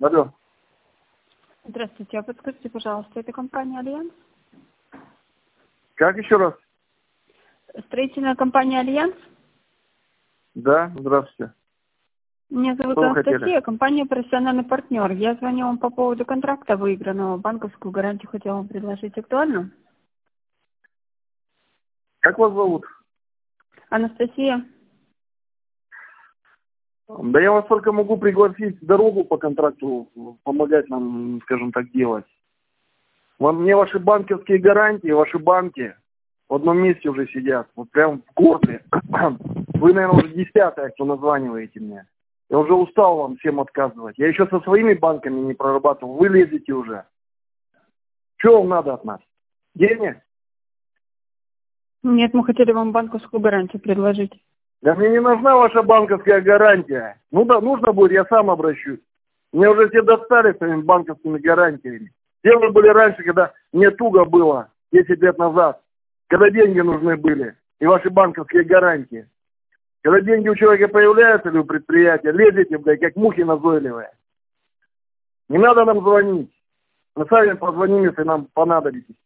Алло. Здравствуйте, а подскажите, пожалуйста, это компания «Альянс»? Как еще раз? Строительная компания «Альянс»? Да, здравствуйте. Меня зовут Что вы Анастасия, хотели? компания «Профессиональный партнер». Я звоню вам по поводу контракта выигранного. Банковскую гарантию хотела вам предложить. Актуально? Как вас зовут? Анастасия? Да я вас только могу пригласить дорогу по контракту, помогать нам, скажем так, делать. Мне ваши банковские гарантии, ваши банки в одном месте уже сидят, вот прям в горле. Вы, наверное, уже 10-я, кто названиваете мне. Я уже устал вам всем отказывать. Я еще со своими банками не прорабатывал. Вы лезете уже. Что вам надо от нас? Денег? Нет, мы хотели вам банковскую гарантию предложить. Да мне не нужна ваша банковская гарантия. Ну да, нужно будет, я сам обращусь. Мне уже все достали своими банковскими гарантиями. Где вы были раньше, когда мне туго было, 10 лет назад, когда деньги нужны были, и ваши банковские гарантии. Когда деньги у человека появляются или у предприятия, лезете, блядь, как мухи назойливые. Не надо нам звонить. Мы сами позвоним, если нам понадобитесь.